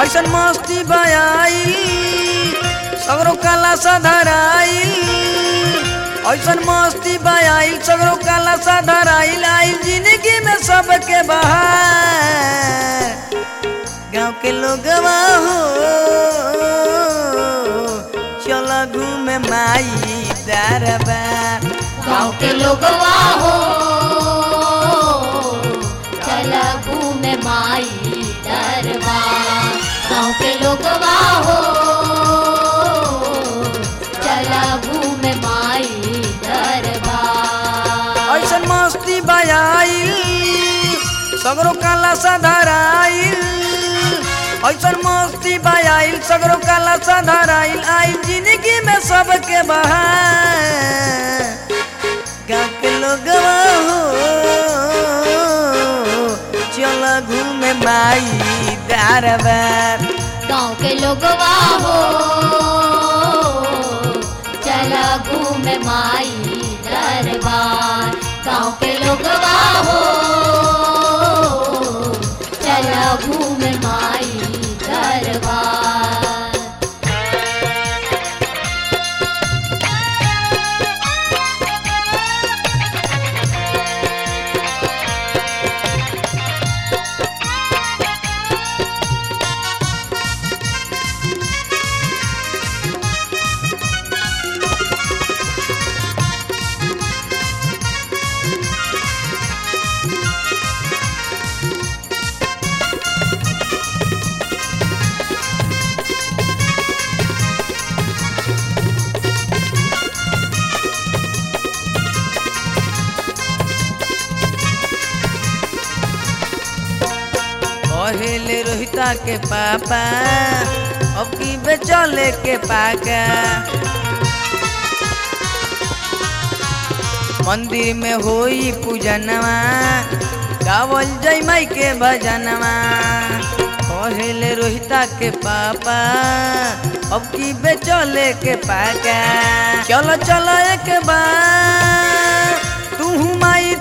ऐसन मस्ती बयाई सगरो काला सा धराइल ऐसन मस्ती बयाई सगरो काला सा धराइल आई जिंदगी में सबके बहार गाँव के लोगवा हो चलो घूमे माई दरबार गाँव के लोगवा हो चला घूमे माई दरबार गाँव के लोगवा हो चला घूमे माई दरबार ऐसन मस्ती बयाई सगरो काला सा धराइल ऐसन मस्ती बयाइल सगरो काला सा धराइल आई जिंदगी में सबके बहार गाँव के लोगवा हो चलो घूमे माई दरबार गाँव के लोगवा हो चला घूमे माई दरबार गाँव के लोगवा हो चला घूमे माई दरबार पहले रोहिता के पापा अब की बेचले के पाका मंदिर में होई पूजनवा गावल जय माई के भजनवा पहले रोहिता के पापा अब की बेचले के पाका चलो चलो एक बार तू माई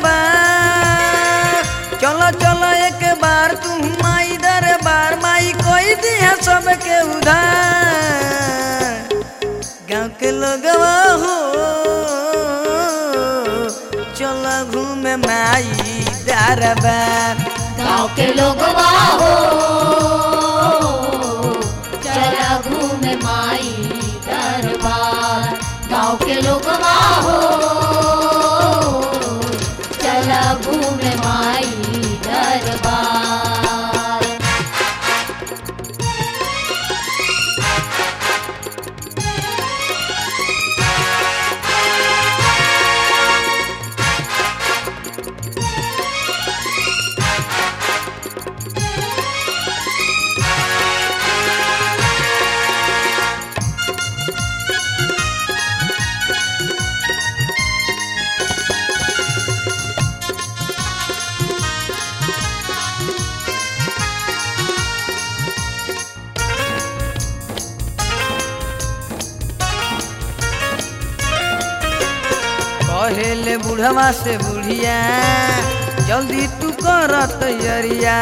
दरबार चलो चलो एक बार तू माई दरबार माई कोई दी है सबके उधार गाँव के लोगवा हो चलो घूमे माई दरबार गाँव के लोगवा हो चला घूमे माई दरबार गाँव के लोगवा हो चला घूमे माई दरबार पहले बुढ़वा से बुढ़िया जल्दी तू कर तैयारिया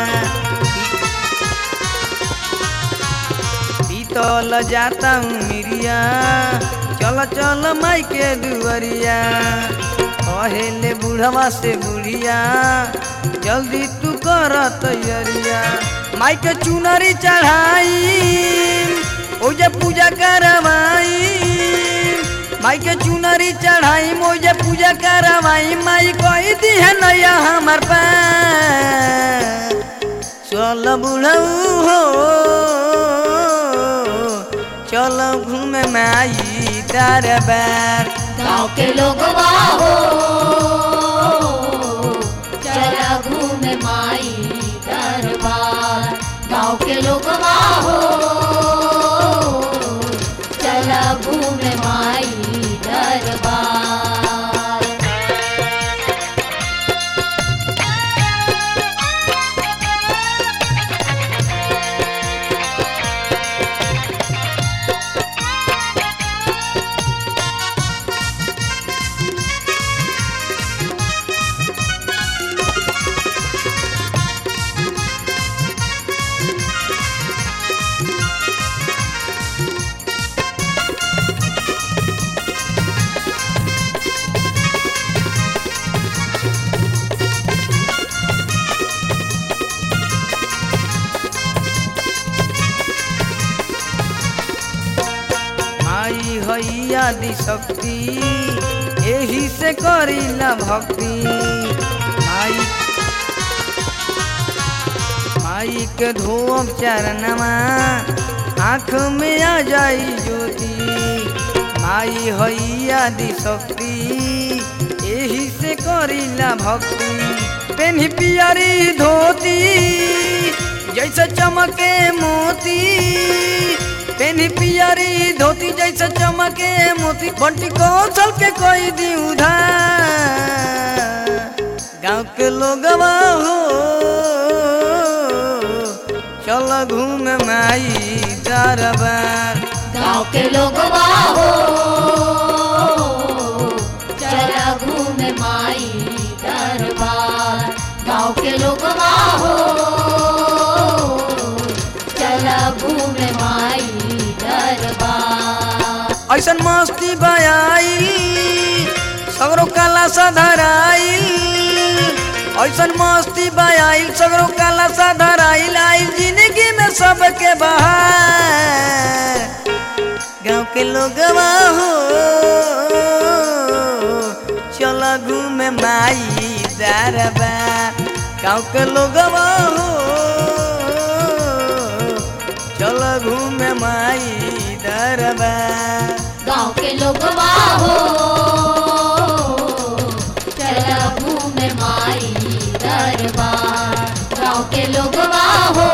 पीतल जाता हूँ मिरिया चलो चलो माई के दुआरिया पहले बुढ़वा से बुढ़िया जल्दी तू कर तैयारिया माई के चुनरी चढ़ाई ओजे पूजा करवाई माई के चुनरी चढ़ाई मोजे पूजा करवाई माई कोई दी है नया हमार पास चलो बुढ़ऊ हो चलो घूमे माई दरबार गाँव के लोगवा हो चला घूमे माई दरबार गाँव के लोगवा हो चला घूमे माई दरबार आदि शक्ति यही से करीला भक्ति। माई के धोब चरणमा आँख में आ जाई ज्योति। माई हई आदि शक्ति यही से करीला भक्ति। पेन्ही पियरी धोती जैसे चमके मोती। पेन्ही पियरी धोती जैसे चमके मोती। बंटी कौशल के कोई दी उधार। गाँव के लोगवा हो चल घूम माई दरबार। गाँव के लोगवा हो चला घूम माई दरबार। गाँव के लोगवा हो चला घूम माई दरबार। ऐसन मस्ती बयाई सगरो काला सधराई। ऐसन मस्ती बयाई सगरो काला सधराई। आई जिंदगी में सबके बहार। गाँव के लोगवा हो चला घूम माई दरबार। गाँव के लोगवा हो चला घूम माई दरबार। गाँव के लोगवा हो चला घूम माई दरबार। गाँव के लोगवा हो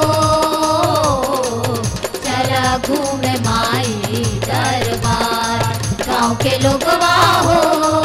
चला घूम माई दरबार। गाँव के लोगवा हो